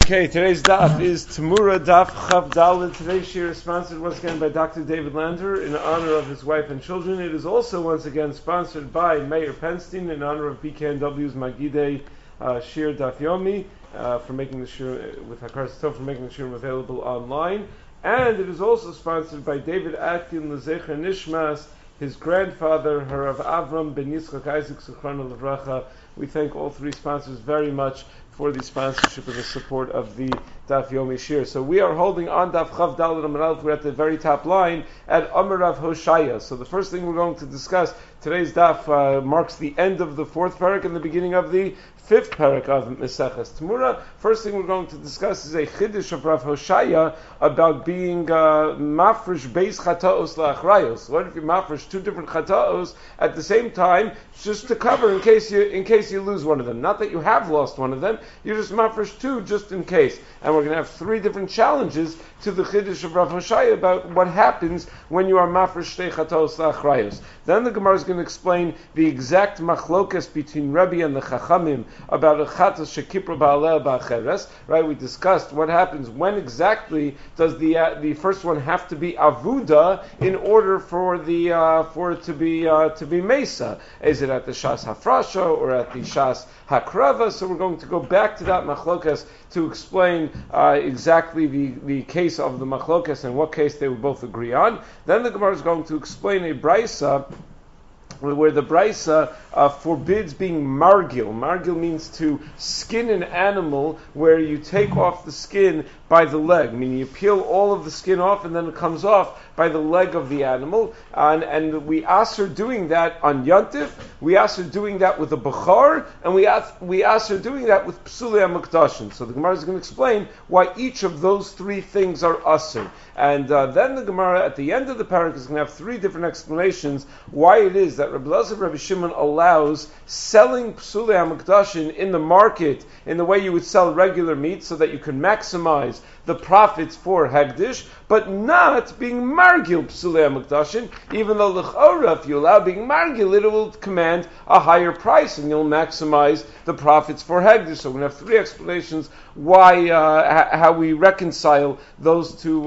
Okay, today's daf is Tamura Daf Chav Daled. Today's shir is sponsored once again by Dr. David Lander in honor of his wife and children. It is also once again sponsored by Meir Penstein in honor of BKNW's Magidei Shir Daf Yomi for making the shir with Hakar Satov for making the shir available online. And it is also sponsored by David Atkin Lezecher Nishmas, his grandfather, Harav Avram Ben Yitzchak Isaac Suchranu Levracha. We thank all three sponsors very much for the sponsorship and the support of the Daf Yomi Shir. So we are holding on Daf Chav Daled Amud Aleph. We're at the very top line at Amarav Hoshaya. So the first thing we're going to discuss, today's Daf marks the end of the fourth parak and the beginning of the fifth parak of Meseches Tamura. First thing we're going to discuss is a chiddush of Rav Hoshaya about being mafresh beis chataos la'achrayos. What if you mafresh two different chataos at the same time, just to cover in case you lose one of them? Not that you have lost one of them, you just mafresh two just in case. And we're going to have three different challenges to the chiddush of Rav Hoshaya about what happens when you are mafresh shtei chataos la'achrayos. Then the Gemara is going to explain the exact machlokas between Rebbe and the Chachamim about a chatas shekipra ba'aleh ba'acheres. Right, we discussed what happens when exactly does the first one have to be avuda in order for it to be mesa. Is it at the shas hafrasha or at the shas hakrava? So we're going to go back to that machlokas to explain exactly the case of the machlokas and what case they would both agree on. Then the Gemara is going to explain a brisa where the brisa forbids being margil. Margil means to skin an animal where you take off the skin by the leg, meaning you peel all of the skin off and then it comes off by the leg of the animal. And we asr doing that on Yantif, we asr doing that with a Bechar, and we asr doing that with Psulei HaMukdashim. So the Gemara is going to explain why each of those three things are asr. And then the Gemara at the end of the parak is going to have three different explanations why it is that Rabbi Elazar Rabbi Shimon allows selling Psulei HaMukdashim in the market in the way you would sell regular meat so that you can maximize the profits for Hagdish, but not being margil Psulei HaMukdashim, even though l'chora, if you allow being margil, it will command a higher price and you'll maximize the profits for Hagdish. So we're going to have three explanations why, how we reconcile those two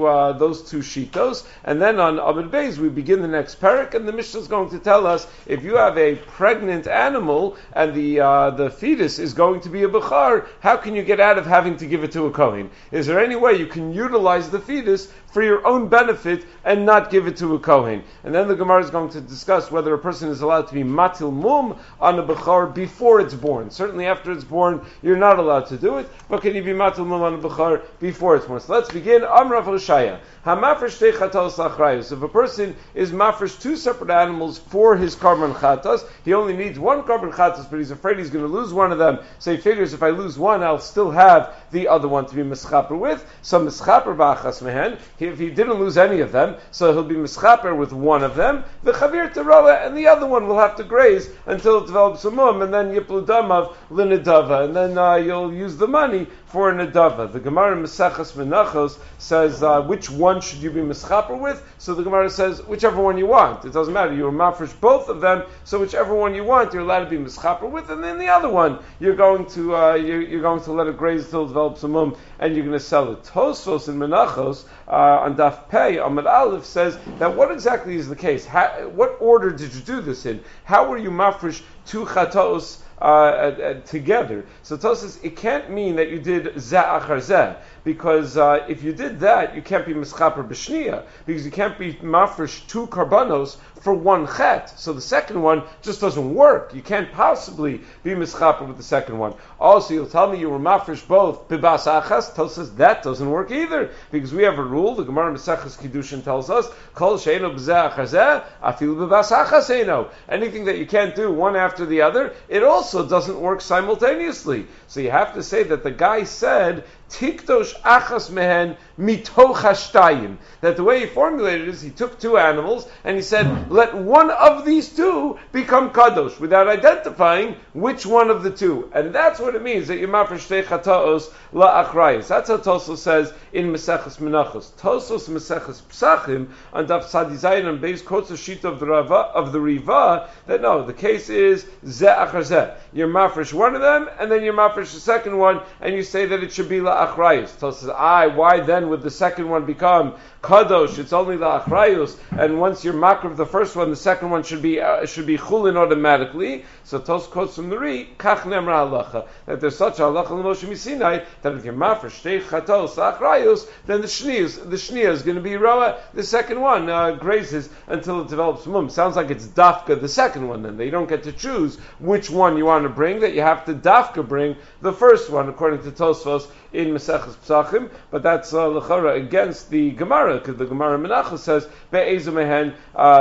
shitos. And then on Amud Beis, we begin the next parak, and the Mishnah is going to tell us if you have a pregnant animal and the fetus is going to be a bechar, how can you get out of having to give it to a kohen? Is there any way you can utilize the fetus for your own benefit and not give it to a kohen? And then the Gemara is going to discuss whether a person is allowed to be matil mum on a bechar before it's born. Certainly after it's born, you're not allowed to do it, but can you be matil mum on a bechar before it's born? So let's begin. Amrav Hoshaya. Hamafresh shtei chatos la'achrayos. If a person is mafresh two separate animals for his karban chatos, he only needs one karban chatos, but he's afraid he's going to lose one of them. So he figures if I lose one, I'll still have the other one to be mischaper with. So mischaper ba'achas mehen. If he didn't lose any of them, so he'll be mischaper with one of them. The chavir teroa, and the other one will have to graze until it develops a mum, and then yiplu damav linedava, and then you'll use the money for a nedava. The Gemara Mesachas Menachos says which one should you be mischaper with? So the Gemara says whichever one you want. It doesn't matter. You're mafresh both of them, so whichever one you want, you're allowed to be mischaper with, and then the other one you're going to let it graze until it develops a mum, and you're going to sell it. Tosfos in Menachos on Daf Pei Amud Aleph says that what exactly is the case? What order did you do this in? How were you mafresh two chatos together? So Tos says it can't mean that you did zeh achar zeh, because if you did that, you can't be mischaper b'shniya, because you can't be mafresh two karbanos for one chet. So the second one just doesn't work. You can't possibly be mischaper with the second one. Also, you'll tell me you were mafresh both bibas achas. Tos says that doesn't work either, because we have a rule. The Gemara Mesechus Kiddushin tells us kol she'eno b'zeh achar zeh afilu bibas achas eino. Anything that you can't do one after the other, it also doesn't work simultaneously. So you have to say that the guy said tiktosh achas mehen mitoch hashtayim. That the way he formulated it is he took two animals and he said, let one of these two become kadosh, without identifying which one of the two. And that's what it means that you mafresh shtei chataos la'achrayos. That's how Tosos says in Meseches Menachos. Tosos Meseches Psachim on Daf Tzadi Zayin and Beis quotes a sheet of the Riva that no, the case is zeh achar zeh. You're mafresh one of them and then you're mafresh the second one, and you say that it should be la'achrayos. achrayus. Tosfos says, why then would the second one become kadosh? It's only the achrayus, and once you're makar of the first one, the second one should be chulin automatically. So Tosfos quotes from the Ri, kach nemra halacha, that there's such a halacha l'Moshe Misinai that if you're mafresh shtei chatos achrayus, then the shnia is going to be roa. The second one grazes until it develops mum. Sounds like it's dafka the second one. Then they don't get to choose which one you want to bring. That you have to dafka bring the first one, according to Tosfos in Maseches Pesachim. But that's l'chara against the Gemara, because the Gemara Menachos says be'ezu mehen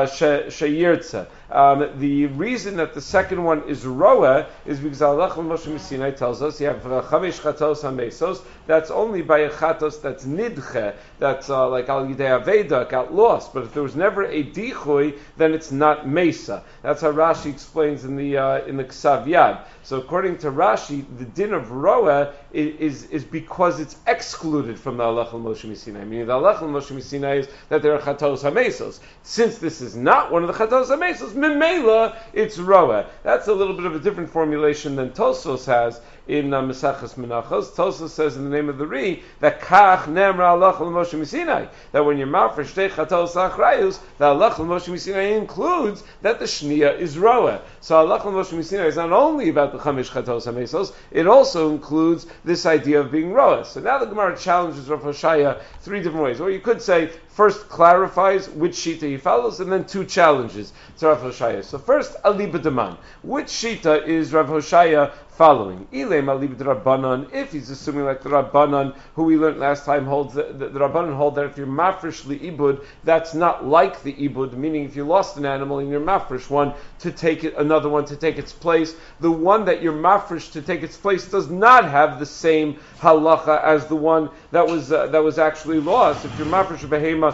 sheyirtza. The reason that the second one is roa is because Halach Moshe Misinai tells us you have chamesh chatos hamesos. That's only by a chatos that's nidche, that's like al yidei aveda, got lost. But if there was never a dichui, then it's not mesa. That's how Rashi explains in the Ksav Yad. So according to Rashi, the din of roa is because it's excluded from the Halach Moshe Misinai. Meaning the Halach Moshe Misinai is that there are chatos hamesos. Since this is not one of the chatos hamesos, Memela, it's roa. That's a little bit of a different formulation than Tosfos has in Maseches Menachos. Tosfos says in the name of the Ri that kach nemra halach l'Moshe Misinai, that when you're mafresh shtei chatos achrayus, the halach l'Moshe Misinai includes that the shnia is roa. So halach l'Moshe Misinai is not only about the chamesh chatos hamesos, it also includes this idea of being roa. So now the Gemara challenges Rav Hoshaya three different ways. Or you could say, first clarifies which shita he follows, and then two challenges to Rav Hoshaya. So first, aliba deman. Which shita is Rav Hoshaya following? Ilem aliba de Rabbanan, if he's assuming like the Rabbanan, who we learned last time, holds the Rabbanan hold that if you're mafresh li'ibud, that's not like the ibud, meaning if you lost an animal and you're mafresh one to take it, another one to take its place, the one that you're mafresh to take its place does not have the same halacha as the one that was actually lost. If you're mafresh behema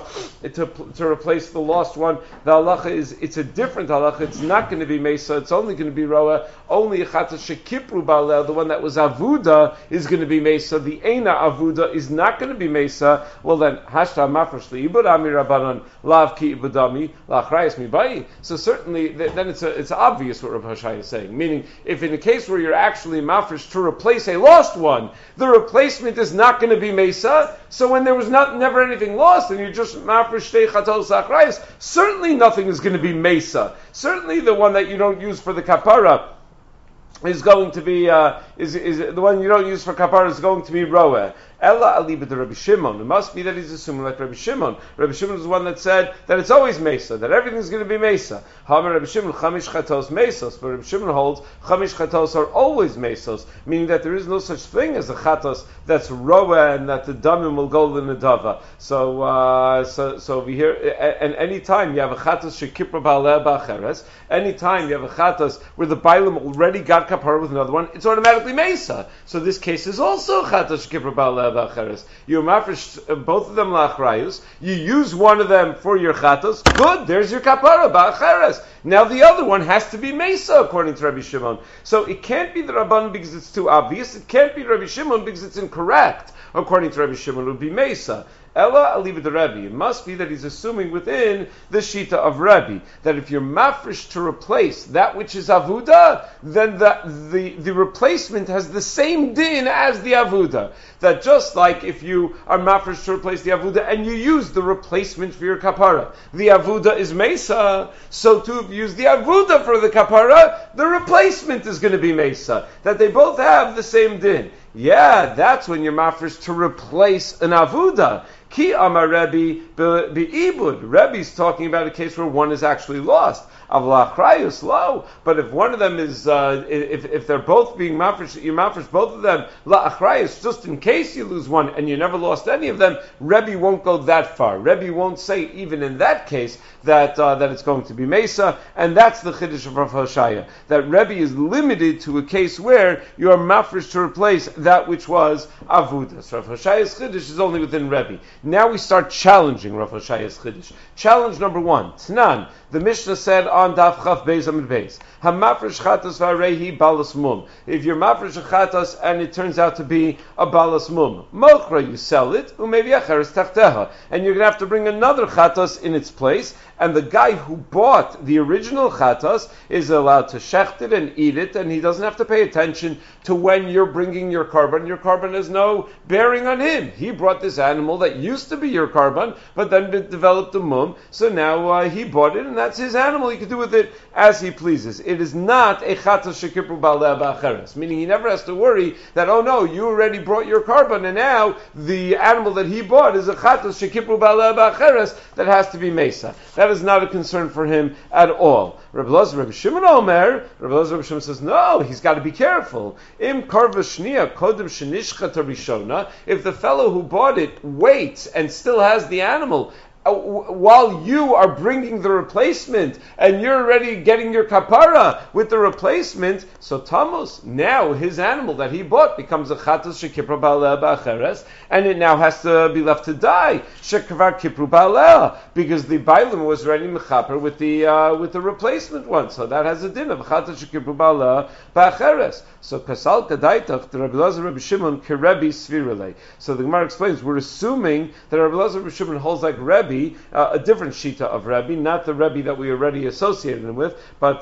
to replace the lost one, the halacha it's a different halacha. It's not going to be mesa. It's only going to be roa. Only chatas shekipru ba'aleh, the one that was avuda, is going to be mesa. The eina avuda is not going to be mesa. Well then, hashta mafresh li'ibud ami rabbanon lav ki ibudami lachrayis mibai. So certainly, then it's obvious what Rav Hoshaya is saying. Meaning, if in a case where you're actually mafresh to replace a lost one, the replacement is not going to be mesa. So when there was never anything lost, and you just mafresh shtei chatos achrayis, certainly nothing is going to be mesa. Certainly the one that you don't use for the kapara is going to be is the one you don't use for kapara is going to be roa. Ella aliba de Rabbi Shimon. It must be that he's assuming like Rabbi Shimon. Rabbi Shimon is the one that said that it's always mesa, that everything is going to be mesa. Hamar Rabbi Shimon chamish chatos mesos, but Rabbi Shimon holds chamish chatos are always mesos, meaning that there is no such thing as a chatos that's roa and that the damim will go in the dava. So over here, and any time you have a chatos shekipra ba'aleh ba'acheres, any time you have a chatos where the bailam already got kapara with another one, it's automatically mesa. So this case is also chatos shekipra ba'aleh. You mafresh both of them lachrayus. You use one of them for your chatos. Good, there's your kapara ba'acheres. Now the other one has to be mesa according to Rabbi Shimon. So it can't be the Rabban because it's too obvious. It can't be Rabbi Shimon because it's incorrect. According to Rabbi Shimon, it would be mesa. Ella aliva de Rebbe. It must be that he's assuming within the shita of Rebbe that if you're mafresh to replace that which is avuda, then the replacement has the same din as the avuda. That just like if you are mafresh to replace the avuda and you use the replacement for your kapara, the avuda is mesa. So too, if you use the avuda for the kapara, the replacement is going to be mesa. That they both have the same din. Yeah, that's when you're mafresh to replace an avuda. Ki amar Rebbe be'ibud. Rebbe's talking about a case where one is actually lost. Avlachrayus lo. But if one of them is, if they're both being mafresh, you mafresh both of them la'achrayus, just in case you lose one and you never lost any of them, Rebbe won't go that far. Rebbe won't say even in that case that it's going to be mesa, and that's the chiddush of Rav Hoshaya. That Rebbe is limited to a case where you are mafresh to replace that which was avuda. So Rav Hoshaya's chiddush is only within Rebbe. Now we start challenging Rav Hoshaya's Chiddush. Challenge number one, Tnan. The Mishnah said on Daf Chaf Beis Amud Beis, Hamafresh chatos v'arehi balas mum. If you're mafresh a chatos and it turns out to be a balas mum, mochra, you sell it, umevi acheres tachteha, and you're going to have to bring another chatos in its place, and the guy who bought the original chatos is allowed to shecht it and eat it, and he doesn't have to pay attention to when you're bringing your korban. Your korban has no bearing on him. He brought this animal that used to be your korban, but then it developed a mum, so now he bought it, and that's his animal. He can do with it as he pleases. It is not a chatos shekipru ba'aleh ba'acheres, meaning he never has to worry that, oh no, you already brought your korban, and now the animal that he bought is a chatos shekipru ba'aleh ba'acheres that has to be mesa. That is not a concern for him at all. Rabbi Elazar Rabbi Shimon Omer, Rabbi Elazar Rabbi Shimon says, no, he's got to be careful. Im karva shniya kodem shenishchat rishona. If the fellow who bought it waits and still has the animal while you are bringing the replacement and you're already getting your kapara with the replacement, so Tammuz, now his animal that he bought becomes a chatos shekipra ba'aleh ba'acheres, and it now has to be left to die shekvar kipru ba'aleh, because the bailim was already mechaper with the replacement one, so that has a din of chatos shekipru ba'aleh ba'acheres. So kasal kadaitach the Rabbi Elazar Rabbi Shimon kerebi svirele. So the Gemara explains we're assuming that Rabbi Elazar Rabbi Shimon holds like Rebbe, a different shita of Rebbe, not the Rebbe that we already associated him with, but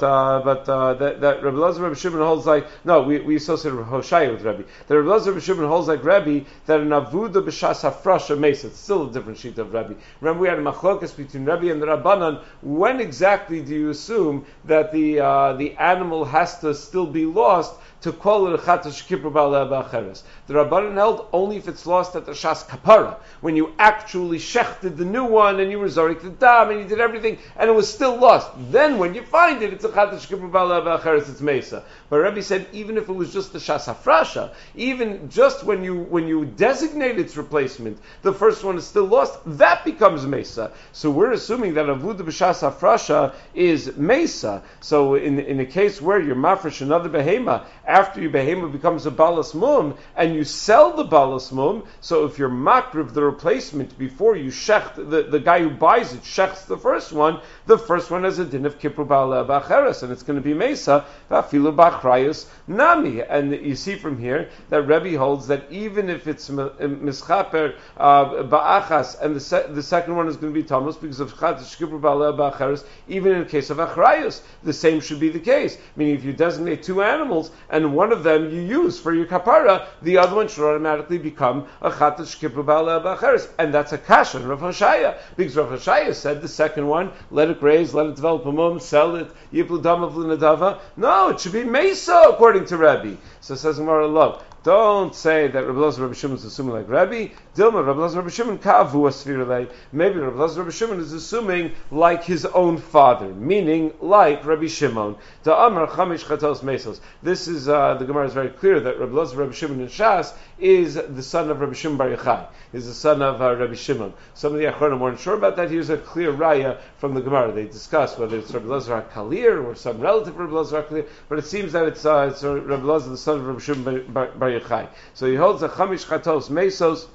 that Rabbi Elazar Rabbi Shimon holds like, no, we associate Hoshaya with Rebbe. That Rabbi Elazar Rabbi Shimon holds like Rebbe, that an avuda b'shas hafrasha mesa. It's still a different shita of Rebbe. Remember, we had a machlokas between Rebbe and the Rabbanan. When exactly do you assume that the animal has to still be lost to call it a chatos shekipru ba'aleh ba'acheres? The Rabbanan held only if it's lost at the shas kapara, when you actually shechted the new one and you rezorik the dam and you did everything and it was still lost. Then when you find it, it's a chatos shekipru ba'aleh ba'acheres, it's mesa. But Rebbe said even if it was just the shas hafrasha, even just when you designate its replacement, the first one is still lost, that becomes mesa. So we're assuming that avuda b'shas hafrasha is mesa. So in a case where you're mafresh another behema, after your behema becomes a balas mum, and you sell the balas mum, so if you're makriv the replacement before you shecht, the guy who buys it shechts the first one has a din of kipru ba'aleh ba'acheres, and it's going to be mesa, v'afilu ba'achrayus nami. And you see from here that Rebbe holds that even if it's mischaper ba'achas, and the second one is going to be tamus because of chatos kipru ba'aleh ba'acheres, even in the case of achrayus, the same should be the case. Meaning if you designate two animals, and one of them you use for your kapara, the other one should automatically become a chatos shekipru ba'aleh ba'acheres, and that's a kasha in Rav Hoshaya, because Rav Hoshaya said the second one, let it graze, let it develop a mum, sell it, yiplu damav l'nadava. No, it should be mesa according to Rebbe. So it says Gemara, look, don't say that Rabbi Elazar Rabbi Shimon is assuming like Rebbe. Dilma, Rabbi Elazar Rabbi Shimon kavu asvirulei. Maybe Rabbi Elazar Rabbi Shimon is assuming like his own father, meaning like Rabbi Shimon. The Amar chamish chatos mesos. This is the Gemara is very clear that Rabbi Elazar Rabbi Shimon in Shas is the son of Rabbi Shimon Bar Yochai. Is the son of Rabbi Shimon. Some of the Achronim weren't sure about that. Here's a clear raya from the Gemara. They discuss whether it's Rabbi Elazar HaKalir or some relative of Rabbi Elazar HaKalir, but it seems that it's Rabbi Elazar, the son of Rabbi Shimon Bar Yochai. So he holds a chamish chatos mesos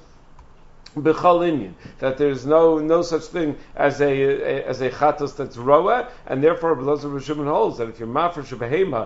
b'chol inyan, that there's no such thing as a chatos that's roa, and therefore Rabbi Elazar Rabbi Shimon holds that if you're mafresh a behema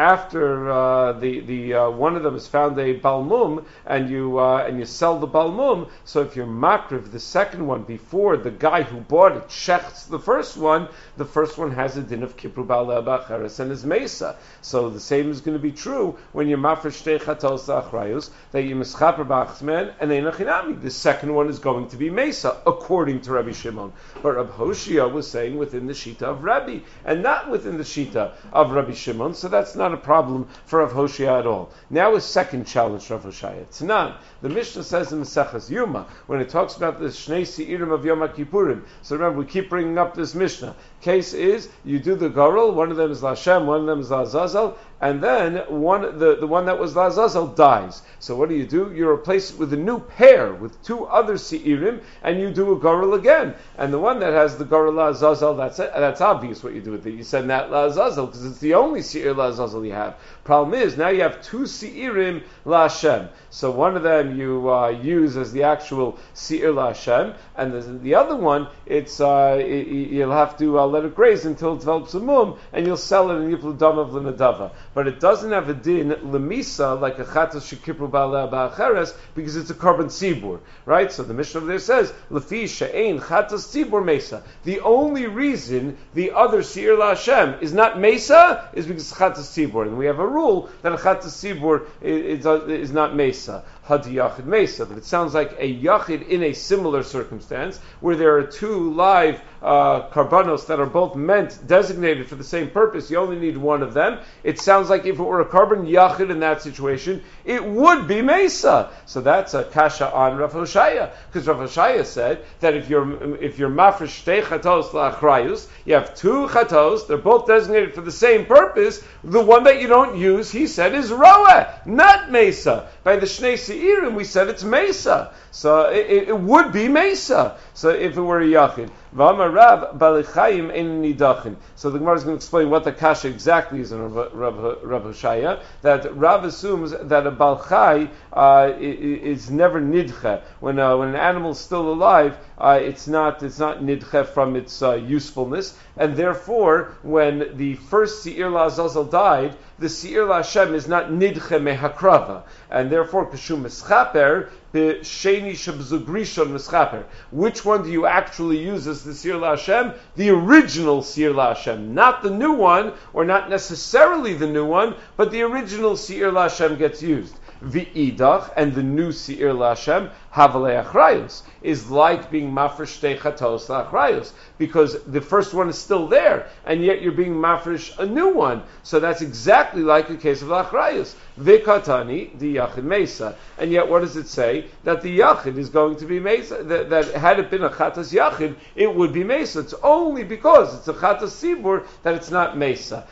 after the one of them has found a balmum and you sell the balmum, so if you're makriv the second one before the guy who bought it shechts the first one has a din of kipru ba'aleh ba'acheres and is mesa. So the same is going to be true when you're mafresh shtei chatos achrayus, that you mischaper ba'achzman and einachinami. The second one is going to be mesa according to Rabbi Shimon. But Rabbi Hoshia was saying within the shita of Rabbi and not within the shita of Rabbi Shimon. So that's not a problem for Rav Hoshia at all. Now a second challenge for Rav Hoshia. Tanan, the Mishnah says in Maseches Yuma, when it talks about the Shnei Seirim of Yom Kippurim. So remember, we keep bringing up this Mishnah. Case is, you do the Gorel, one of them is Lashem, one of them is Lazazel, and then the one that was Lazazel dies. So what do? You replace it with a new pair, with two other Seirim, and you do a Gorel again. And the one that has the Gorel Lazazel, that's obvious what you do with it. You send that Lazazel, because it's the only Seir Lazazel you have. Problem is, now you have two Seirim La Hashem. So one of them you use as the actual Seir La Hashem, and the other one, you'll have to let it graze until it develops a mum, and you'll sell it in Yiplu Damav L'Nadava. But it doesn't have a din Lemisa like a Chatas Shekipru Ba'aleh Ba'acheres, because it's a carbon tzibur, right? So the Mishnah over there says, Lefi She'ein Chatas Tzibur Mesa. The only reason the other Seir La Hashem is not Mesa is because it's Chatas Tzibur. And we have a rule that a Chatas Tzibur is not Mesa. Hadi Yachid Mesa, but it sounds like a Yachid in a similar circumstance where there are two live karbanos that are both designated for the same purpose. You only need one of them. It sounds like if it were a carbon Yachid in that situation, it would be Mesa. So that's a kasha on Rav Hoshaya, because Rav Hoshaya said that if you're mafresh shtei chatos la'achrayus, you have two chatos, they're both designated for the same purpose. The one that you don't use, he said, is roeh, not Mesa. By the Shnei Seirim, we said it's Mesa. So it would be Mesa. So if it were a Yachid. V'amar Rav Balichayim ein nidachin. So the Gemara is going to explain what the kasha exactly is in Rav Hoshaya. That Rav assumes that a Balchai is never nidche. When an animal is still alive, it's not nidche from its usefulness, and therefore when the first Seir LaAzazel died, the Seir LaHashem is not nidche mehakrava, and therefore kashum mischaper b'sheni shabzugrishon mischaper. Which one do you actually use as the Seir LaHashem? The original Seir LaHashem, not the new one, or not necessarily the new one, but the original Seir LaHashem gets used. V'idach, and the new Seir LaHashem, Havalei Achrayos, is like being mafresh shtei chatos la'achrayos, because the first one is still there, and yet you're being mafresh a new one. So that's exactly like a case of la'achrayos. V'katani, the Yachid Mesa. And yet what does it say? That the Yachid is going to be Mesa, that had it been a Chatas Yachid, it would be Mesa. It's only because it's a Chatas Sibur that it's not Mesa.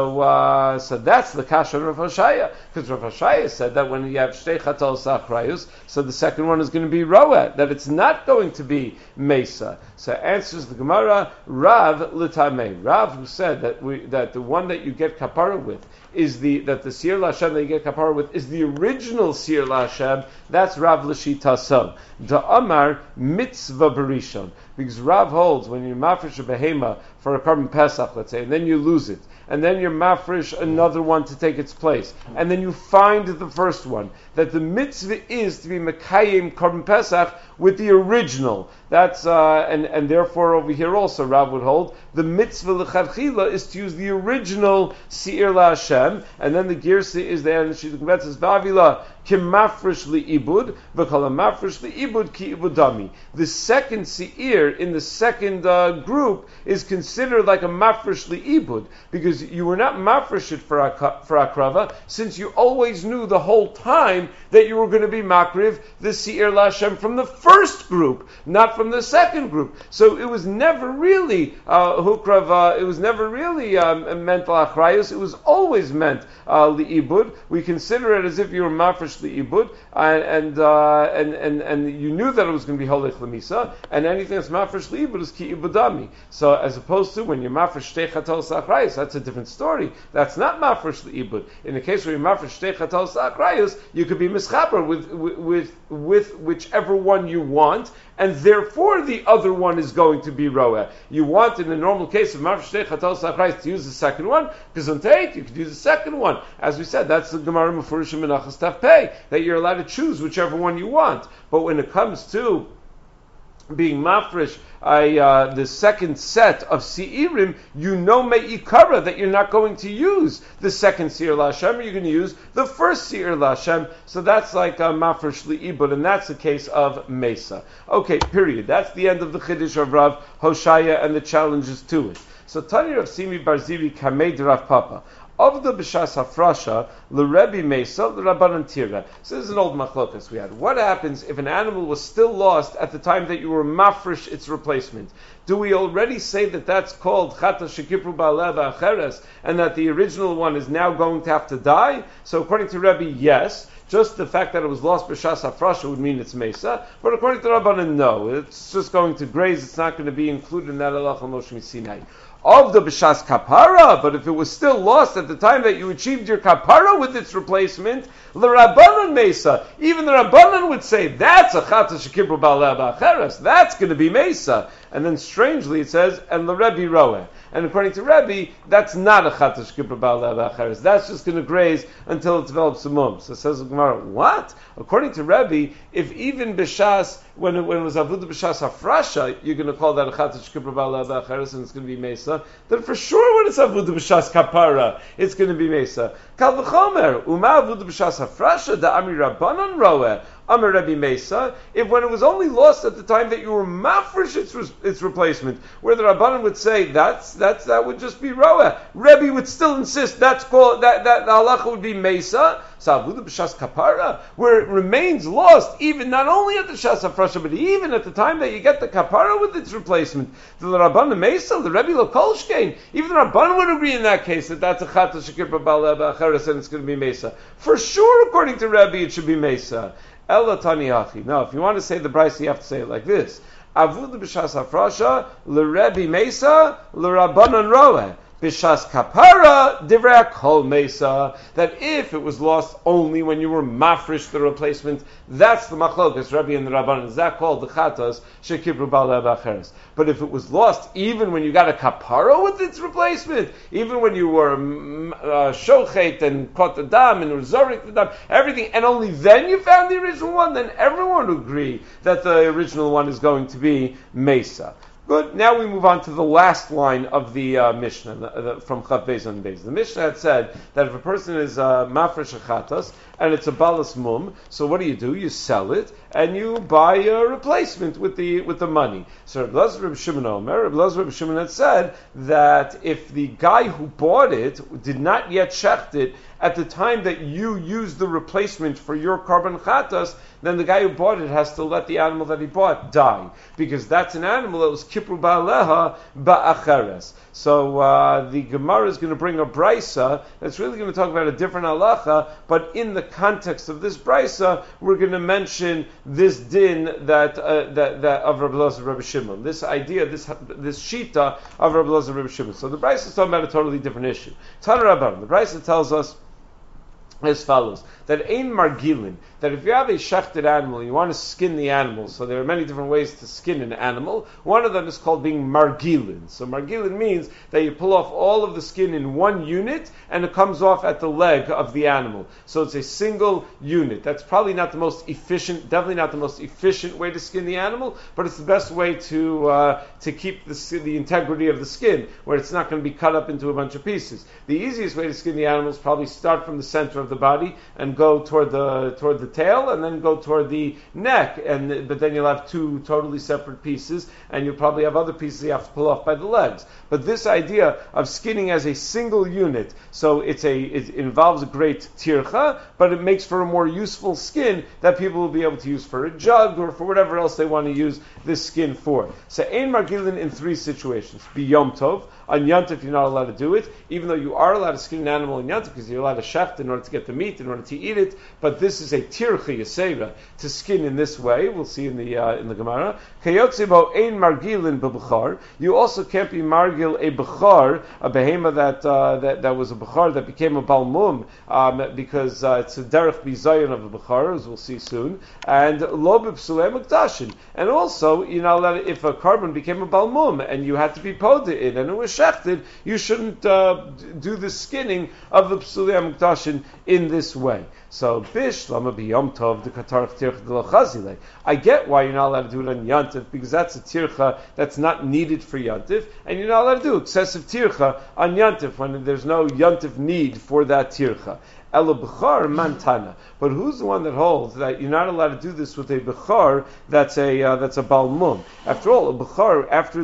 So that's the Kasha of Rav Hoshaya, because Rav Hoshaya said that when you have Shtei Chatos Achrayos, so the second one is going to be Roeh, that it's not going to be Mesa. So answers the Gemara, Rav L'tamei. Rav, who said that the one that you get kapara with is that the Seir LaHashem that you get kapara with is the original Seir LaHashem. That's Rav L'shitaso. The Amar mitzvah berishon, because Rav holds when you mafresh a behema for a carbon pesach, let's say, and then you lose it, and then you're mafresh another one to take its place, and then you find the first one, that the mitzvah is to be mekayim carbon pesach with the original. That's and therefore over here also Rav would hold the mitzvah l'chadchila is to use the original Seir LaHashem, and then the girsa is there, and she's says v'avila kimafresh li'ibud v'kol mafresh li'ibud ki ibudami. The second Seir in the second group is considered like a mafresh li'ibud, because you were not mafresh it for akrava, since you always knew the whole time that you were going to be makriv the Seir LaHashem from the first group, not from the second group. So it was never really hukrav. It was never really meant la'achrayos. It was always meant li'ibud. We consider it as if you were mafresh li'ibud, and you knew that it was going to be holech l'misa, and anything that's mafresh li'ibud is ki ibudami. So as opposed to when you're mafresh shtei chatos la'achrayos, that's a different story. That's not mafresh li'ibud. In the case where you're mafresh shtei chatos la'achrayos, you could be mischaper with whichever one you want, and therefore the other one is going to be roeh. You want, in the normal case of mafresh shtei chatos la'achrayos, to use the second one, because on Tait you could use the second one. As we said, that's the Gemara Mefurishim Menachas Taf Pei, that you're allowed to choose whichever one you want. But when it comes to being mafresh the second set of Seirim, you know me'ikara that you're not going to use the second Seir LaHashem, you're going to use the first Seir LaHashem. So that's like mafresh li'ibud, and that's the case of Mesa. Okay, period. That's the end of the Chiddush of Rav Hoshaya and the challenges to it. So Tanya of Simi Bar Zivi Kamed Rav Papa. Of the B'shas Hafrasha, l'Rebbe Mesa, l'Rabbanan Tira. So this is an old machlokas we had. What happens if an animal was still lost at the time that you were mafresh its replacement? Do we already say that that's called Chata Shekipru Ba'aleh Ba'acheres, and that the original one is now going to have to die? So according to Rebbe, yes. Just the fact that it was lost b'shas hafrasha would mean it's Mesa, but according to Rabbanan, no. It's just going to graze. It's not going to be included in that halacha Moshe Sinai. of the b'shas kapara, but if it was still lost at the time that you achieved your kapara with its replacement, l'Rabbanan mesa. Even the Rabbanan would say that's a chata shekibru ba'aleh ba'acheres. That's going to be mesa. And then strangely it says, and l'Rebbe roeh. And according to Rebbe, that's not a chata shekibru ba'aleh ba'acheres. That's just going to graze until it develops a mum. So it says the Gemara, what? According to Rebbe, if even b'shas, when it was avodah b'shas hafrasha, you're going to call that a chata shekibru ba'aleh ba'acheres, and it's going to be mesa, then for sure when it's avodah b'shas kapara, it's going to be mesa. Kal v'chomer, uma avodah b'shas hafrasha, da amri rabbanan roeh, amar Rebbe mesa, if when it was only lost at the time that you were mafresh its replacement, where the rabbanan would say that would just be roeh, Rebbe would still insist that's called that the halacha would be mesa. So avodah b'shas kapara, where it remains lost, even not only at the shas hafrasha, but even at the time that you get the kapara with its replacement, the rabbanan mesa, the Rebbe lo kolshkein, even the rabbanan would agree in that case that that's a chata shekibru ba'aleh ba'acheres and it's going to be mesa. For sure, according to Rebbe, it should be mesa. Ela tani hachi. Now, if you want to say the brayso, you have to say it like this: avodah b'shas hafrasha, l'Rebbe mesa, l'Rabbanan roeh. B'shas kapara, divrei kol mesa, that if it was lost only when you were mafresh the replacement, that's the machlokas, Rebbe and the Rabbanan. Is that called the chatas shekibru ba'aleh ba'acheres? But if it was lost even when you got a kapara with its replacement, even when you were shochet and caught the dam and zorik the dam, everything, and only then you found the original one, then everyone would agree that the original one is going to be mesa. Good. Now we move on to the last line of the Mishnah from Chav Beis on Beis. The Mishnah had said that if a person is mafresh achatas and it's a balas mum, so what do? You sell it and you buy a replacement with the money. So Reb Elazar Reb Shimon Omer, Reb Elazar Reb Shimon had said that if the guy who bought it did not yet shecht it at the time that you used the replacement for your carbon chatas, then the guy who bought it has to let the animal that he bought die, because that's an animal that was kipru ba'aleha ba'acheres. So the Gemara is going to bring a brisa that's really going to talk about a different halacha, but in the context of this brisa, we're going to mention this din that of Reb Elazar Reb Shimon, this idea, this shita of Reb Elazar Reb Shimon. So the brisa is talking about a totally different issue. Tana Rabban, the brisa tells us as follows, that ein margilin, that if you have a shechted animal, you want to skin the animal, so there are many different ways to skin an animal. One of them is called being margilin. So margilin means that you pull off all of the skin in one unit, and it comes off at the leg of the animal. So it's a single unit. That's probably not the most efficient, definitely not the most efficient way to skin the animal, but it's the best way to keep the integrity of the skin, where it's not going to be cut up into a bunch of pieces. The easiest way to skin the animal is probably start from the center of the body and go toward the tail, and then go toward the neck, but then you'll have two totally separate pieces, and you'll probably have other pieces you have to pull off by the legs. But this idea of skinning as a single unit, so it involves a great tircha, but it makes for a more useful skin that people will be able to use for a jug or for whatever else they want to use this skin for. So ein margilin in three situations: biyom tov, on Yontif you're not allowed to do it, even though you are allowed to skin an animal in Yontif because you're allowed to shecht in order to get the meat, in order to eat it. But this is a tircha yesera to skin in this way. We'll see in the Gemara. Kayotzibo ein margilin b'bechar. You also can't be margil a bechar, a behema that was a bechar that became a balmum, because it's a derech bizayon of a bechar, as we'll see soon. And lo b'psulei mukdashin. And also you're not allowed, if a carbon became a balmum and you had to be poda in and it was shechted, you shouldn't do the skinning of the psulei mukdashin in this way. So bish lama biyom tov the katarach tircha de l'chazile. I get why you're not allowed to do it on Yantif, because that's a tircha that's not needed for Yantif, and you're not allowed to do excessive tircha on Yantif when there's no Yantif need for that tircha. Ela bechar mantana. But who's the one that holds that you're not allowed to do this with a bechar that's a balmum? After all, a bechar, after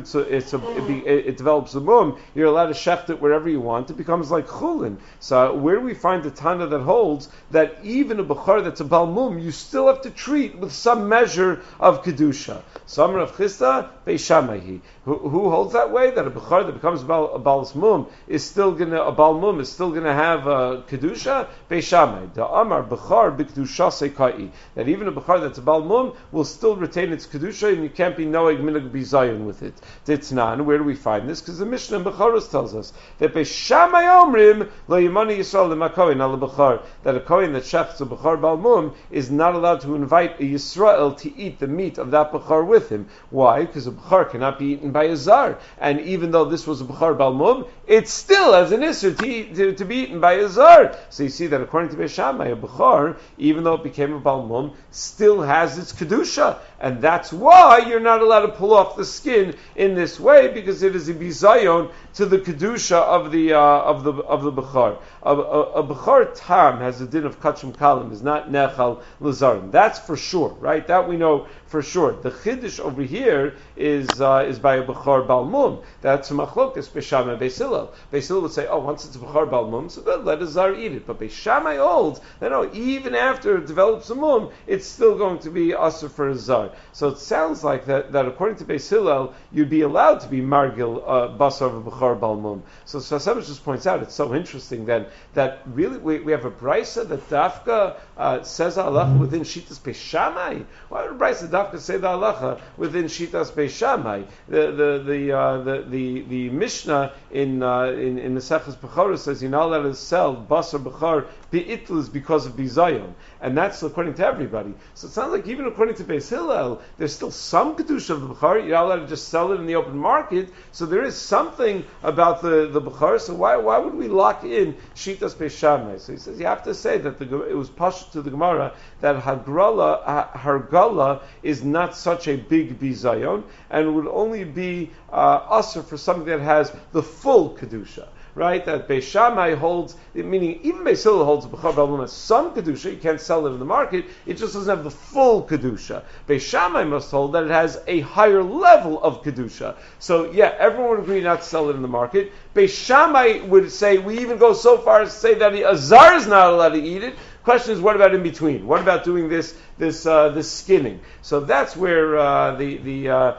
it develops a mum, you're allowed to shecht it wherever you want. It becomes like chulin. So where do we find the Tana that holds that even a bechar that's a balmum, you still have to treat with some measure of kedusha? Samar of Chisda Beishamahi. Who holds that way? That a bechar that becomes a balmum is still gonna have kedusha? Beishamai, the Amar Bechar B'Kedusha Kai, that even a Bechar that's a Baal Mum will still retain its Kedusha, and you can't be Noeg Minag Bizayon with it. Ditnan, where do we find this? Because the Mishnah in Becharos tells us that Beishamai Omrim Lo Yimani Yisrael L'Makoin Al Bechar, that a Kohen that shechts a Bechar Baal Mum is not allowed to invite a Yisrael to eat the meat of that Bechar with him. Why? Because a Bechar cannot be eaten by a Zar, and even though this was a Bechar Baal Mum, it still has an Isser to be eaten by a Zar. So you see that according to Beis Shammai, a Bechar, even though it became a Baal Mum, still has its Kedusha, and that's why you're not allowed to pull off the skin in this way, because it is a bizayon to the Kedusha of the Bechar. A Bechar Tam has a din of Kachim Kalim, is not Nechal Lazarim. That's for sure, right? That we know for sure. The Chiddush over here is by a Bechar Baal Mum. That's a Machlokas Beis Shammai and Beis Hillel. Beis Hillel would say, oh, once it's a Bechar Baal Mum, so good, let a Zar eat it. But Beis Shammai holds that no, even after it develops a Mum, it's still going to be Asur for a Zar. So it sounds like that according to Beis Hillel, you'd be allowed to be Margil Basar of a Bechar Baal Mum. So Sasemish just points out, it's so interesting then, that really we have a Brisa that Dafka says halacha within Shitas Beis Shammai. Why would a Brisa Dafka say the halacha within Shitas Beis Shammai? The Mishnah in Maseches Bechoros says you're not allowed to sell Basar Bechar Be'itlis because of Bizayon, and that's according to everybody. So it sounds like even according to Beis Hillel, there's still some Kedusha of the Bechar. You're not allowed to just sell it in the open market. So there is something about the Bechar. So why would we lock in Shitas Beis Shammai? So he says you have to say that it was pashut to the Gemara that Hargala is not such a big bizayon, and would only be asur for something that has the full Kedusha. Right, that Beis Shammai holds, meaning even Beis Hillel holds Bechar Baal Mum has some Kedusha, you can't sell it in the market, it just doesn't have the full Kedusha. Beis Shammai must hold that it has a higher level of Kedusha. So yeah, everyone would agree not to sell it in the market. Beis Shammai would say, we even go so far as to say that a Zar is not allowed to eat it. Question is, what about in between? What about doing this skinning? So that's where the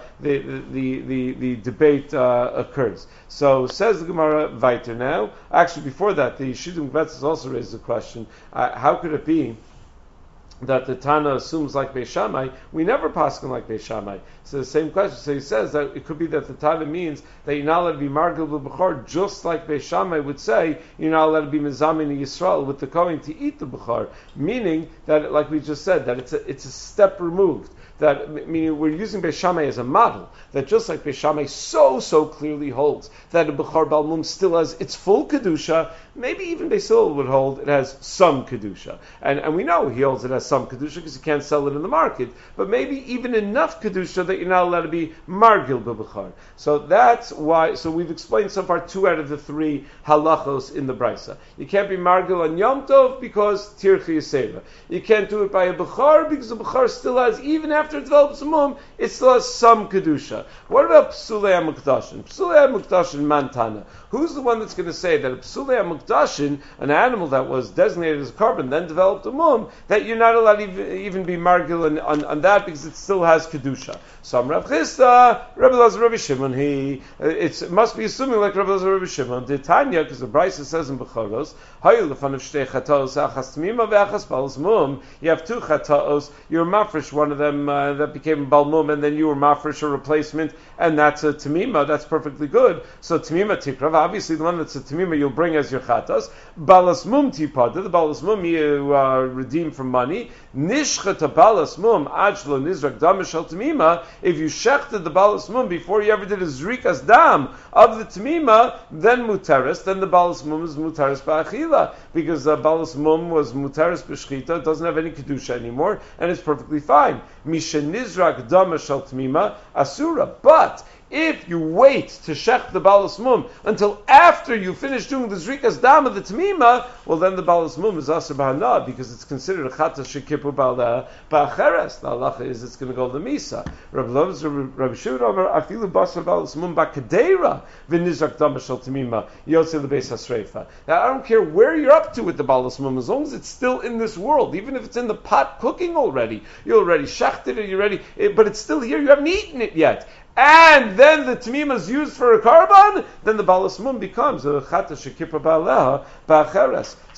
debate occurs. So says the Gemara weiter now. Actually, before that, the Shidduch Betzos also raises a question: how could it be that the Tana assumes like Beis Shammai? We never paskin like Beis Shammai. So the same question. So he says that it could be that the Tana means that you're not allowed to be Margil B'Bechar, just like Beis Shammai would say you're not allowed to be Mezamin Yisrael with the Kohen to eat the Bechar. Meaning that, like we just said, that it's a step removed. That meaning we're using Beis Shammai as a model. That just like Beis Shammai so clearly holds that a Bechar Baal Mum still has its full kedusha, maybe even Beis Hillel would hold it has some kedusha, and we know he holds it has some kedusha because he can't sell it in the market. But maybe even enough kedusha that you're not allowed to be margil b'Bechar. So that's why. So we've explained so far 2 out of the 3 halachos in the brisa. You can't be margil on Yom Tov because tirchi yiseva. You can't do it by a Bechar because the Bechar still has, even after it develops a mum, it still has some kedusha. What about psulei hamukdashin? Psulei hamukdashin mantana. Who's the one that's going to say that a psulei hamukdashin, an animal that was designated as a carbon, then developed a mum, that you're not allowed to even be margil on that because it still has kedusha? Some Rav Chisda, Rabbi Lazar, Rabbi Shimon. It must be assuming like Rabbi Lazar, Rabbi Shimon. The Tanya, because the Brisa says in Bechoros, hayu lefan of shtei chataos achas tmima ve'achas balas mum. You have 2 chataos. You're mafresh one of them that became bal mum, and then you were mafresh a replacement, and that's a tamima. That's perfectly good. So tamima tikrav. Obviously, the one that's a tamima you'll bring as your chatas. Balas mum tipada. The balas mum you redeem from money. Nishchata balas mum ajlo nizrak damishal tamima. If you shechted the balas mum before you ever did a zrikas dam of the tamima, then mutaris. Then the balas mum is mutaris ba'achila, because the balas mum was mutaris b'shchita. It doesn't have any kedusha anymore, and it's perfectly fine. Misha nizrak damishal tamima asura, but if you wait to shech the balas mum until after you finish doing the zrikas dam of the tamima, well then the balas mum is aser b'hana, because it's considered a chata shekipu ba'acheres. The halacha is it's going to go to the misa. Rabbi Shimon Omer afilu basar balas mum ba'kadeira v'nizrak dam shel tamima yotze lebeis hasreifa. Now I don't care where you're up to with the balas mum, as long as it's still in this world, even if it's in the pot cooking already, you already shechted it, you're ready, but it's still here, you haven't eaten it yet. And then the tamima is used for a carbon, then the balas mum becomes a chata shekipra ba'aleha ba'acheres.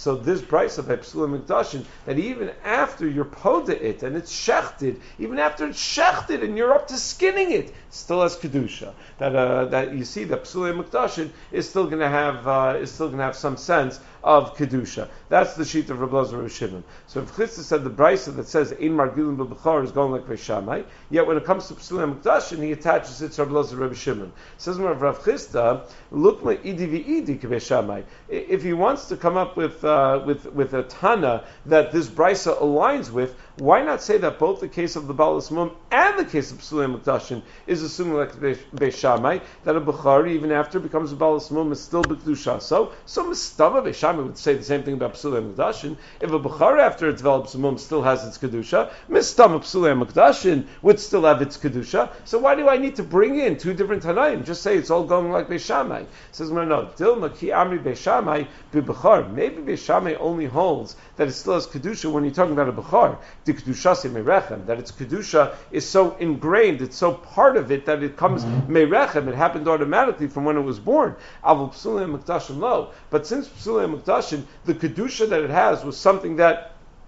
So this brisa by Psula Mikdashin, that even after you're poda it and it's shechted, even after it's shechted and you're up to skinning it, it still has kedusha. That you see that Psula Mikdashin is still going to have some sense of kedusha. That's the sheet of Rabbi Elazar Rabbi Shimon. So if Chisda said the brisa that says Ein Margilim B'Bechor is going like Reish Shammai, yet when it comes to Psula Mikdashin, he attaches it to Rabbi Elazar Rabbi Shimon. Says Rav Chisda, Lukma Idi V'Idi K'Reish Shammai. If he wants to come up with a Tana that this brisa aligns with, why not say that both the case of the Baal Mum and the case of Psula Mikdashin is assuming like Reish Shammai, that a Bechor even after it becomes a Baal Mum is still B'Kedusha. So Mistava Reish Shammai would say the same thing about Psula Mikdashin. If a Bechor after it develops a Mum still has its Kedusha, Mistava Psula Mikdashin would still have its Kedusha. So why do I need to bring in two different Tanaim? Just say it's all going like Reish Shammai. Says no, Dilma Ki Amri Reish Shammai B'Bechor. Maybe Reish Shammai only holds that it still has Kedusha when you're talking about a Bechor. The Kedusha se Merechem, that its Kedusha is so ingrained, it's so part of it that it comes Merechem, it happened automatically from when it was born. Avul Psula Mikdashin lo. But since Psula Mikdashin, the Kedusha that it has was something that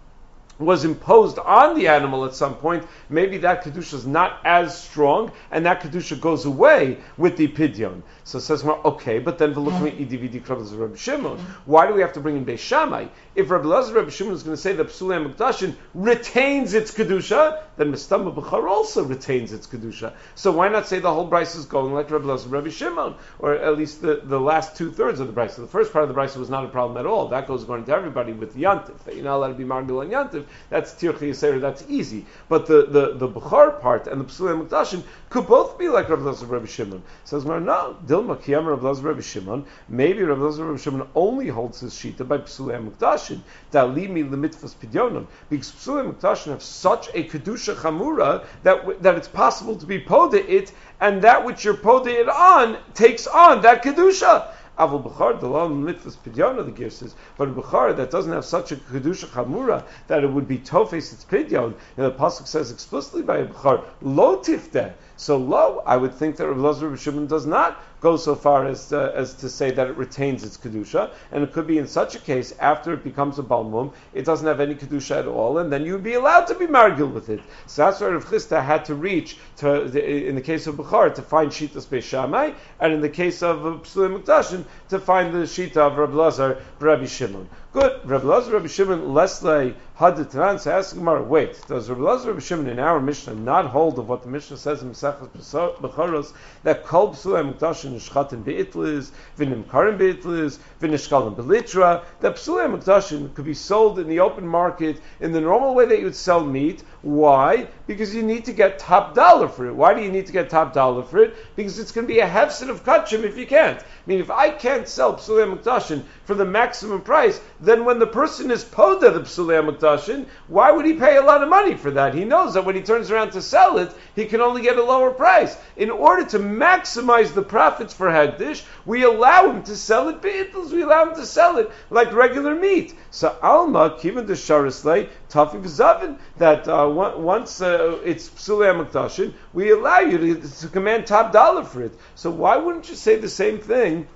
was imposed on the animal at some point, maybe that Kedusha is not as strong, and that Kedusha goes away with the Pidyon. So it says, well, okay, but then V'lukmi Idividi Krabaz Rabbi Shimon. Why do we have to bring in Beis Shammai? If Rabbi Elazar Rabbi Shimon is going to say that Psula Mikdashin retains its Kedusha, then Mistama Bechor also retains its Kedusha. So why not say the whole brisa is going like Rabbi Elazar Rabbi Shimon? Or at least the last 2/3 of the brisa. The first part of the brisa was not a problem at all. That goes according to everybody with Yantif. That you're not allowed to be Margil and Yantif. That's Tirchi Yisera, that's easy. But the Bechor part and the Psula Mikdashin could both be like Rabbi Elazar Rabbi Shimon. Says, no, Dilma Kiyam Rabbi Elazar Rabbi Shimon. Maybe Rabbi Elazar Rabbi Shimon only holds his shita by Psula Mikdashin. Dalimi Lemitvas Pidyonim. Because Psula Mikdashin have such a Kedusha Chamura that it's possible to be poda it, and that which you're poda it on takes on that Kedusha. Avul Bechor Dalal Mitzvahs Pidyon, the Ger says, but a Bechor that doesn't have such a Kedusha Chamura that it would be Tofes its Pidyon, and the Pasuk says explicitly by a Bechor, Lo Tifteh. So lo, I would think that Rabbi Elazar Rabbi Shimon does not go so far as to say that it retains its Kedusha, and it could be in such a case, after it becomes a Balmum, it doesn't have any Kedusha at all, and then you would be allowed to be margil with it. So that's why Rav Chisda had to reach, in the case of Bechor, to find Shitas Beis Shammai, and in the case of Psula Mikdashin, to find the Shita of Rabbi Elazar Rabbi Shimon. Good. Rabbi Elazar Rabbi Shimon, Lesley Haditran, so ask Gemara, wait, does Rabbi Elazar Rabbi Shimon in our Mishnah not hold of what the Mishnah says in Mesechus Bechoros, that Kol Psula Mikdashin Nishchatin Be'itlis, V'nimkarim Be'itlis, V'nishkalim Be'litra, that Psula Mikdashin could be sold in the open market in the normal way that you would sell meat. Why? Because you need to get top dollar for it. Why do you need to get top dollar for it? Because it's going to be a hefset of kachim if you can't. I mean, if I can't sell Psula Mikdashin for the maximum price, then when the person is poda the Psula Mikdashin, why would he pay a lot of money for that? He knows that when he turns around to sell it, he can only get a lower price. In order to maximize the profits for Hagdish, we allow him to sell it be'itls, we allow him to sell it like regular meat. So Alma, Kivan de Sharisley, Tafi V'Zavin, that once it's Psula Mikdashin, we allow you to command top dollar for it. So why wouldn't you say the same thing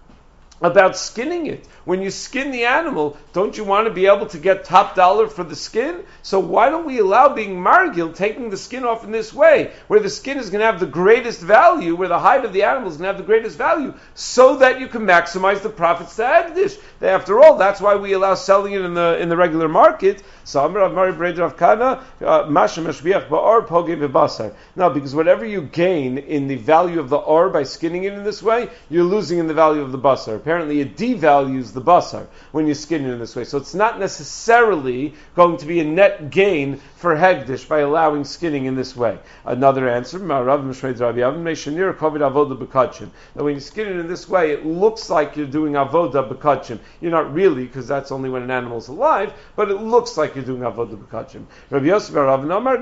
about skinning it? When you skin the animal, don't you want to be able to get top dollar for the skin? So why don't we allow being margil, taking the skin off in this way, where the skin is going to have the greatest value, where the hide of the animal is going to have the greatest value, so that you can maximize the profits to Hagdish. After all, that's why we allow selling it in the regular market. So Amar Mari Breder of Kana, Masha Mashbiach Ba'or Poge B'Basar. No, because whatever you gain in the value of the or by skinning it in this way, you're losing in the value of the basar. Apparently it devalues the basar when you skin it in this way. So it's not necessarily going to be a net gain for Hagdish by allowing skinning in this way. Another answer, that when you skin it in this way, it looks like you're doing avoda b'kachim. You're not really, because that's only when an animal's alive, but it looks like you're doing avoda b'kachim. Rabbi Yosef Rav Namar,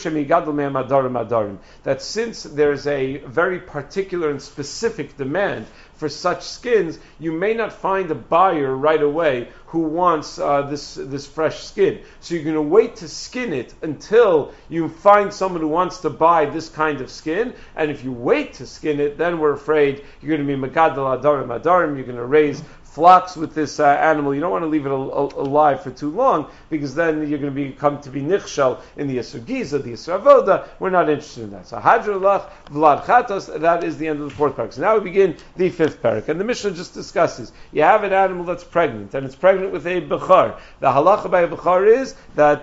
that since there's a very particular and specific demand for such skins, you may not find a buyer right away who wants this fresh skin. So you're going to wait to skin it until you find someone who wants to buy this kind of skin. And if you wait to skin it, then we're afraid you're going to be megadol adarim adarim. You're going to raise flocks with this animal, you don't want to leave it alive for too long, because then you're going to come to be nichshel in the Yisur Giza, the Yisur Avoda. We're not interested in that. So Hadr Lach, Vlad Chatos, that is the end of the fourth parak. So now we begin the fifth parak. And the Mishnah just discusses, you have an animal that's pregnant, and it's pregnant with a Bechar. The halacha by a Bechar is that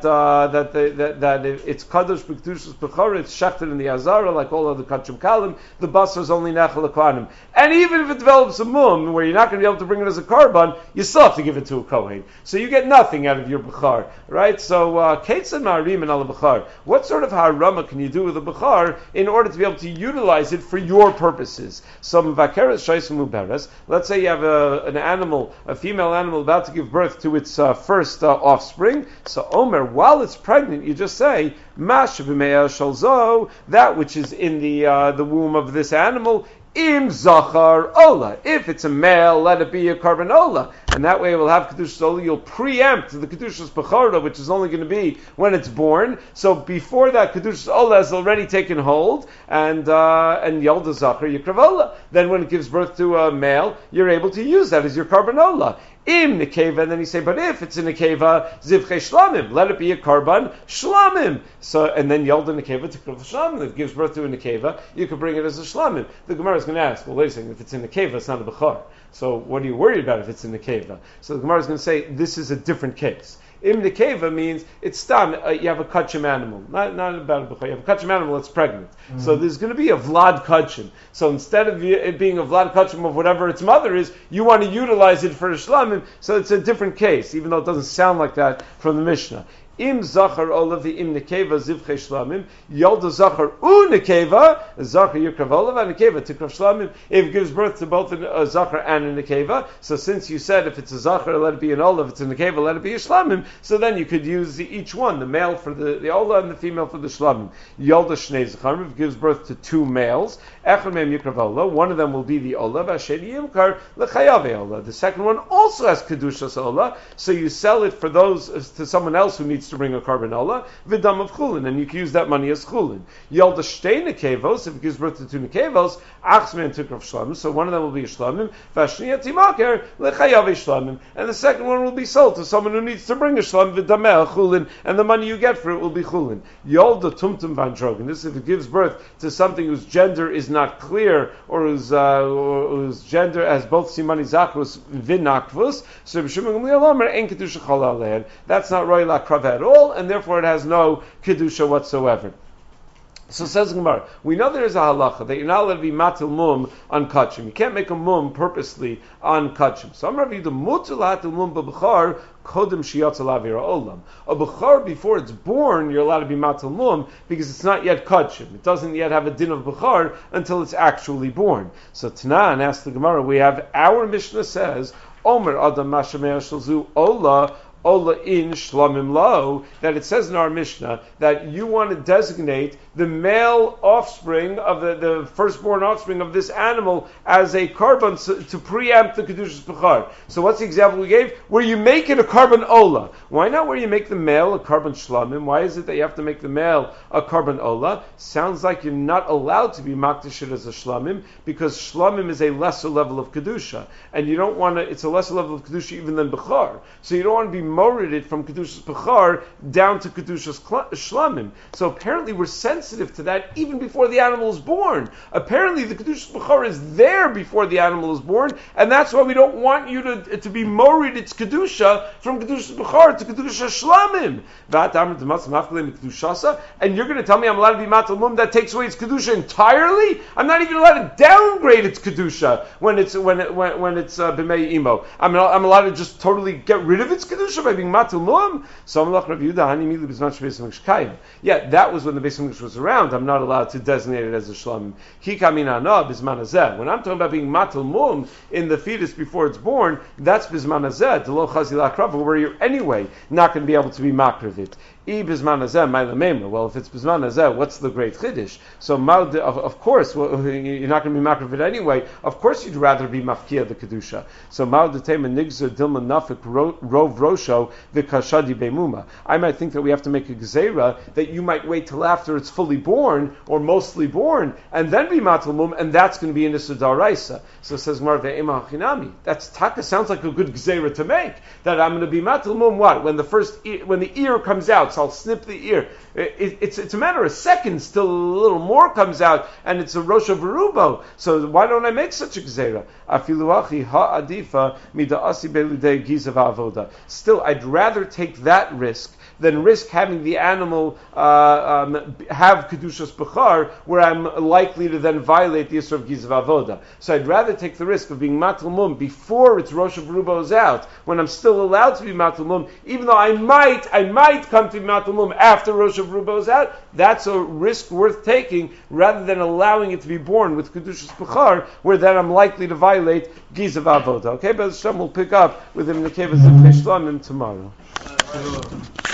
it's Kadosh B'Kedushas Bechar, it's shechted in the Azara, like all other Kachim Kalim, the basar is only Nechel Akwanim. And even if it develops a mum, where you're not going to be able to bring it as a karban, you still have to give it to a Kohen. So you get nothing out of your Bechar, right? So, Ketzad Ma'arim and Al Bechar. What sort of harama can you do with a Bechar in order to be able to utilize it for your purposes? So, Mvakeres Shaisim Muberes, let's say you have an animal, a female animal about to give birth to its first offspring. So, Omer, while it's pregnant, you just say, Mash b'me'ah shalzo, that which is in the womb of this animal, Im Zachar Ola. If it's a male, let it be a Karban Ola. And that way it will have Kedushas Ola. You'll preempt the Kedushas Bechara, which is only going to be when it's born. So before that, Kedushas Ola has already taken hold, and Yolda Zachar Yikrav Ola. Then when it gives birth to a male, you're able to use that as your Karban Ola. Im nekeva, and then you say, but if it's a nekeva, zivche shlamim, let it be a karban shlamim. So, and then yolda nekeva to shlamim. If it gives birth to a nekeva, you could bring it as a shlamim. The Gemara is going to ask, well, wait a second, if it's a nekeva, it's not a bechar. So, what are you worried about if it's a nekeva? So the Gemara is going to say, this is a different case. Im nekeva means it's stam. You have a kachim animal, not about a bechor. You have a kachim animal that's pregnant. Mm-hmm. So there's going to be a vlad kachim. So instead of it being a vlad kachim of whatever its mother is, you want to utilize it for a shlamim. So it's a different case, even though it doesn't sound like that from the Mishnah. Im zachar olav im nekeva zivche shlamim yolda zachar u nekeva zachar yikrav olav and nekeva tikrav shlamim. If it gives birth to both a zachar and a nekeva, so since you said if it's a zachar let it be an olav, if it's a nekeva let it be a shlamim, so then you could use each one, the male for the olav and the female for the shlamim. Yolda shnei zachar, if it gives birth to two males, echad mehem yikrav olav, one of them will be the olav, asheni yimkar lechayave olav. The second one also has kedushas olav, so you sell it for those to someone else who needs to bring a karban ola, vidam of chulin, and you can use that money as chulin. Yolda shtei nekevos, if it gives birth to two nekevos, achsme and tikrav shlamim, so one of them will be a shlamim, vashniya timaker lechayav shlamim, and the second one will be sold to someone who needs to bring a shlamim, vidameh chulin, and the money you get for it will be chulin. Yolda tumtum van drogen, this if it gives birth to something whose gender is not clear, or whose gender has both simani zachrus vinakvus, so b'shimon gamliel en kedusha chol alein, that's not roy la krav at all, and therefore it has no kedusha whatsoever. So says Gemara, we know there is a halacha that you're not allowed to be matil mum on kachim. You can't make a mum purposely on kachim. So I'm going to read the mutul hatil mum b'bechar kodem shiyatz alavira olam. A bechar before it's born, you're allowed to be matil mum because it's not yet kachim. It doesn't yet have a din of bechar until it's actually born. So Tanan asks the Gemara, we have our Mishnah says, Omer adam mashameh shalzu ola. Ola in shlamim lo, that it says in our Mishnah that you want to designate the male offspring of the firstborn offspring of this animal as a karban to preempt the kedushas bechar. So what's the example we gave? Where you make it a karban ola. Why not where you make the male a karban shlamim? Why is it that you have to make the male a karban ola? Sounds like you're not allowed to be makdish it as a shlamim because shlamim is a lesser level of kedusha, and you don't want to. It's a lesser level of kedusha even than bechar. So you don't want to be morid it from kedushas bechar down to kedushas shlamim. So apparently we're sensitive to that even before the animal is born. Apparently the kedushas bechar is there before the animal is born, and that's why we don't want you to be morid its kedusha from kedushas bechar to kedushas shlamim. And you're going to tell me I'm allowed to be matal mum that takes away its kedusha entirely? I'm not even allowed to downgrade its kedusha when it's b'mei imo. I'm allowed to just totally get rid of its kedusha by being matal mum. So I'm like Rav Yehuda, hani mili b'zman shebeis hamikdash kayim. Yeah, that was when the Beis Hamikdash was around. I'm not allowed to designate it as a shlamim. Ki kamina na b'zman hazeh. When I'm talking about being matal mum in the fetus before it's born, that's b'zman hazeh. Delo chazil akrav, where you're anyway not going to be able to be makriv it. Well, if it's Bizman Hazeh, what's the great Chiddush? So, of course, you're not going to be makriv it anyway. Of course, you'd rather be mafkia the Kedusha. So, Rov Rosho the Kashadi Beimuma. I might think that we have to make a Gzeira that you might wait till after it's fully born, or mostly born, and then be Matal Mum, and that's going to be in Issa Daraisa. So, says Mar Ve'ema Hachinami. That's Taka, sounds like a good Gzeira to make. That I'm going to be Matal Mum, what? When the ear comes out, so I'll snip the ear. It's a matter of seconds till a little more comes out, and it's a Rosh Verubo. So why don't I make such a Gzeira? Afiluachi ha'adifa mida'asi belidei gizav avoda. Still, I'd rather take that risk than risk having the animal have Kedushas Bechar, where I'm likely to then violate the Yisra of Gizav Avoda. So I'd rather take the risk of being Matal Mum before its Rosh Verubo is out, when I'm still allowed to be Matal Mum, even though I might come to be Matal Mum after Rosh Verubo is out. That's a risk worth taking, rather than allowing it to be born with Kedushas Bechar, where then I'm likely to violate Gizav Avoda. Okay, but Hashem will pick up with him in the Kevas of Neshlamim tomorrow.